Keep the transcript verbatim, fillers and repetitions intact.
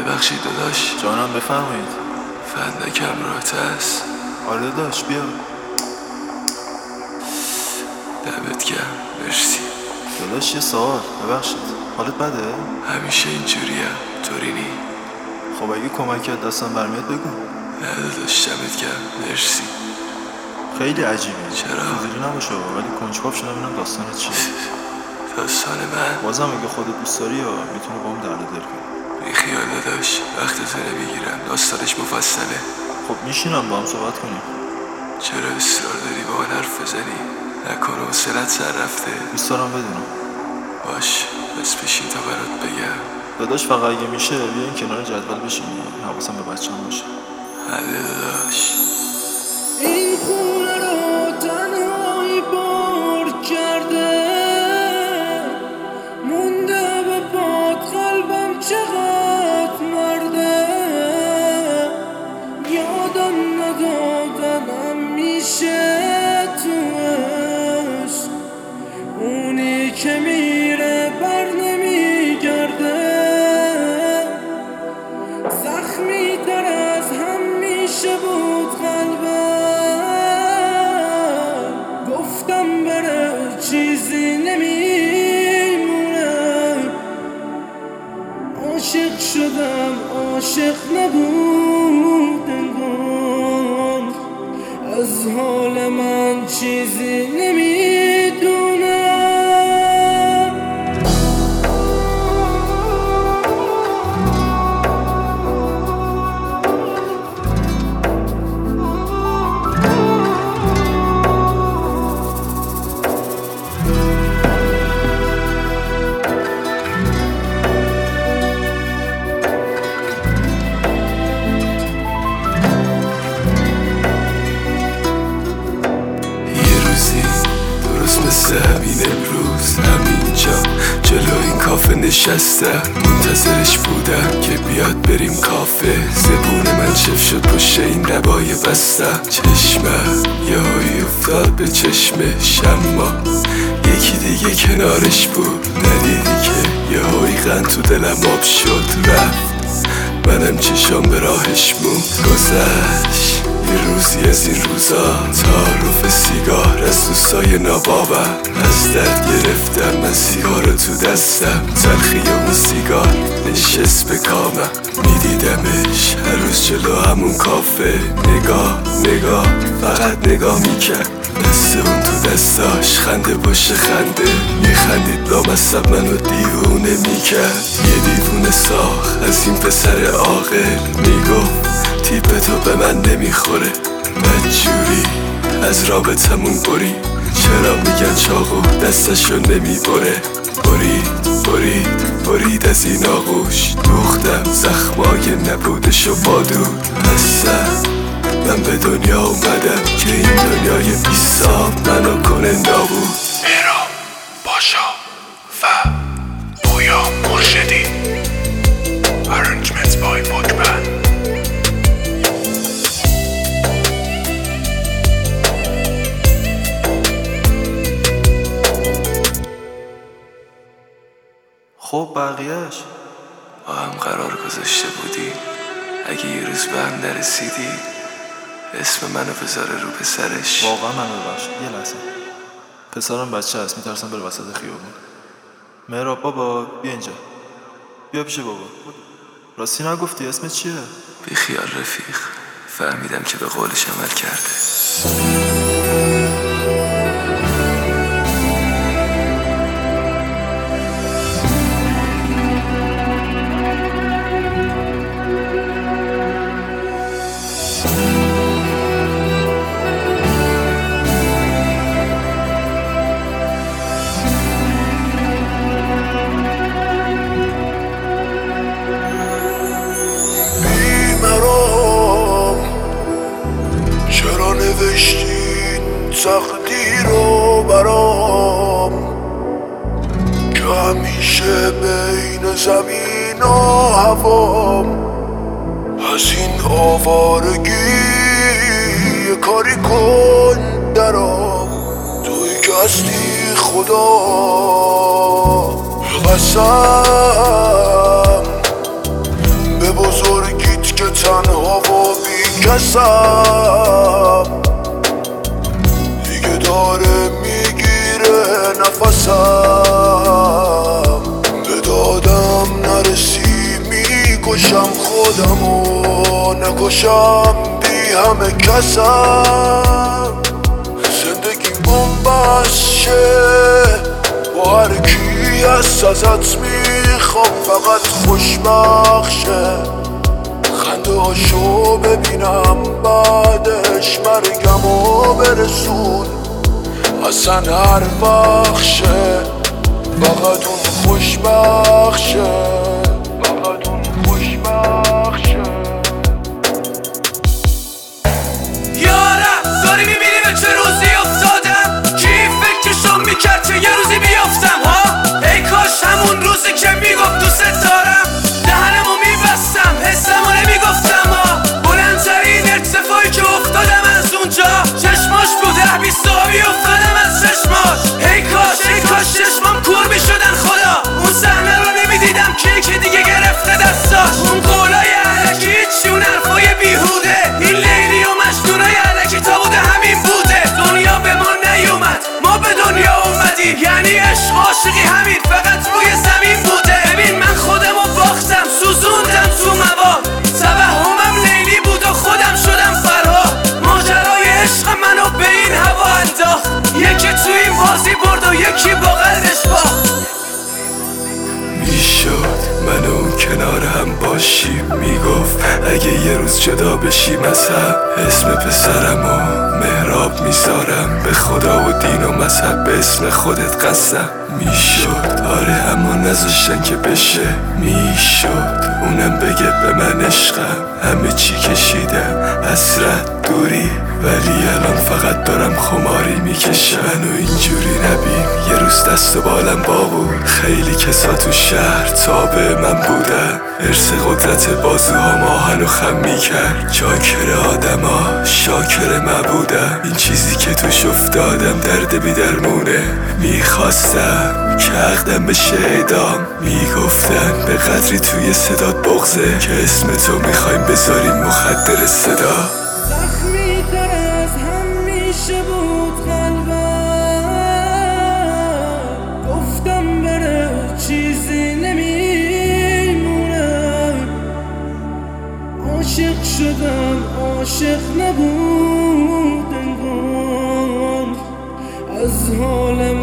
ببخشید داداش. جانم بفرمایید. فندکم راحت است؟ آره داداش بیا. دمت گرم، مرسی. داداش یه سوال، ببخشید حالت بده؟ همیشه اینجوریم، طوری نی؟ خب اگه کمکت دستم برمیاد بگو. نه داداش دمت گرم، مرسی. خیلی عجیبی. چرا؟ فضولی نباشه ولی کنجکاو شدم ببینم داستانت چیه. داستان من بازم اگه خودت دوست داری یا میتونی باهم درد دل کنی. بی خیال داداش، وقتتو نمیگیرم، داستانش مفصله. خب میشینم با هم صحبت کنیم. چرا اصرار داری با من حرف بزنی؟ نکنه حوصله‌ت سر رفته؟ دوست دارم بدونم. باش، بس بشین تا برات بگم. داداش فقط اگه میشه بیاین کنار جدول بشینی، حواسم به بچه‌م باشه. حله داداش. این خونه رو تنهایی بار کرده، مونده به باد قلبم چقدر مرده. یادم ندادنم میشه تو عشق، اونی که میره بر نمیگرده. زخمی تر از همیشه بود قلبم، گفتم بره چیزی نمیمونه. عاشق شدم عاشق نبود انگار، از حال من چیزی نمیدونه. مثل همین امروز همینجا جلو این کافه نشستم، منتظرش بودم که بیاد بریم کافه. زبون من چف شد پشت این لبای بستم، چشمم یهویی افتاد به چشمش، اما یکی دیگه کنارش بود. ندیدی که یهویی قند تو دلم آب شد رفت، منم چشام به راهش موند. گذشت یه روزی از این روزا، تعارف سیگار از دوستای نابابم. از درد گرفتم من سیگار تو دستم، تلخی اون سیگار نشست به کامم. میدیدمش هر روز جلو همون کافه، نگاه نگاه فقط نگاه میکرد. دست اون تو دستاش خنده باشه خنده، میخندید لامصب منو دیوونه میکرد. یه دیوونه ساخت از این پسر عاقل، میگفت تیپ تو به من نمیخوره. بدجوری از رابطمون برید، چرا میگن چاقو دستشو نمیبره. برید برید برید از این آغوش، دوختم زخمای نبودشو بادود. هستم من به دنیا اومدم که این دنیای بی‌صاحب منو کنه نابود. مهراب پاشا و پویا مرشدی، Arrangements by Bookman. خب بقیهش با هم قرار گذاشته بودی اگه یه روز به هم نرسیدی اسم منو بذاره رو پسرش. واقعا من ببخشید یه لحظه، پسرم بچه هست میترسم بره وسط خیابون. مهراب بابا بیا اینجا، بیا پیش بابا. راستی نگفتی اسمت چیه؟ بی خیال رفیق، فهمیدم که به قولش عمل کرده. تقدیر رو برام که همیشه بین زمین و هوام، از این آوارگی یه کاری کن درام. توی که هستی خدا قسم ببر نفسم دیگه داره میگیره نفسم به دادم نرسی میکشم خودمو نکشم بی همه کسم زندگی بومبست شه با هر کی هست ازت میخوام فقط خوشبخت شه خنده هاشو ببینم بعدش مرگمو برسون اصلا هر وقت شه فقط اون خوشبخت شه فقط اون خوشبخت شه یارم داری میبینی به چه روزی افتادم کی فکرشو میکرد که یه روزی بیافتم ها ای کاش همون روزی که میگفت دوست دارم دهنمو میبستم حسمو نمیگفتم ها بلندترین ارتفاعی که افتادم از اونجا چشماش بود ده بیست آبی افتادم از چشماش ای کاش ای کاش چشمام کور میشدن خدا اون صحنه رو نمیدیدم که یکی دیگه گرفته دستاش اون قولای علکی هیچی اون حرفای بیهوده این لیلی و مجنونای علکی تا بوده همین بوده دنیا به ما نیومد ما به دنیا اومدیم یعنی عشق عاشقی همین فقط روی زمین بوده ببین من خودمو باختم سوزوندم تو مواد توهمم لیلی بود و خودم شدم فرها ماجرای عشق منو به این هوا انداخت یکی تو این بازی برد و یکی با قلبش باخت میشد من و اون کنار هم باشیم میگفت اگه یه روز جدا بشیم از هم اسم پسرمو مهراب میذارم به خدا و دین و مذهب به اسم خودت قسم میشد آره اما نذاشتن که بشه میشد اونم بگه به من عشقم همه چی کشیدم حسرت دوری ولی الان فقط دارم خماری میکشم منو اینجوری نبین یه روز دست و بالم با بود خیلی کسا تو شهر تابع من بودن ارث قدرت بازوها آهن و خم میکرد چاکر آدما شاکر مبودم این چیزی که توش افتادم درد بی درمونه میخواستم که عقدم بشه اعدام میگفتن به قدری توی صدات بغزه که اسم تو میخوایم بذاریم مخدر صدا زخمی تر از همیشه بود قلبم گفتم بره چیزی نمیمونه عاشق شدم عاشق نبود انگار از حال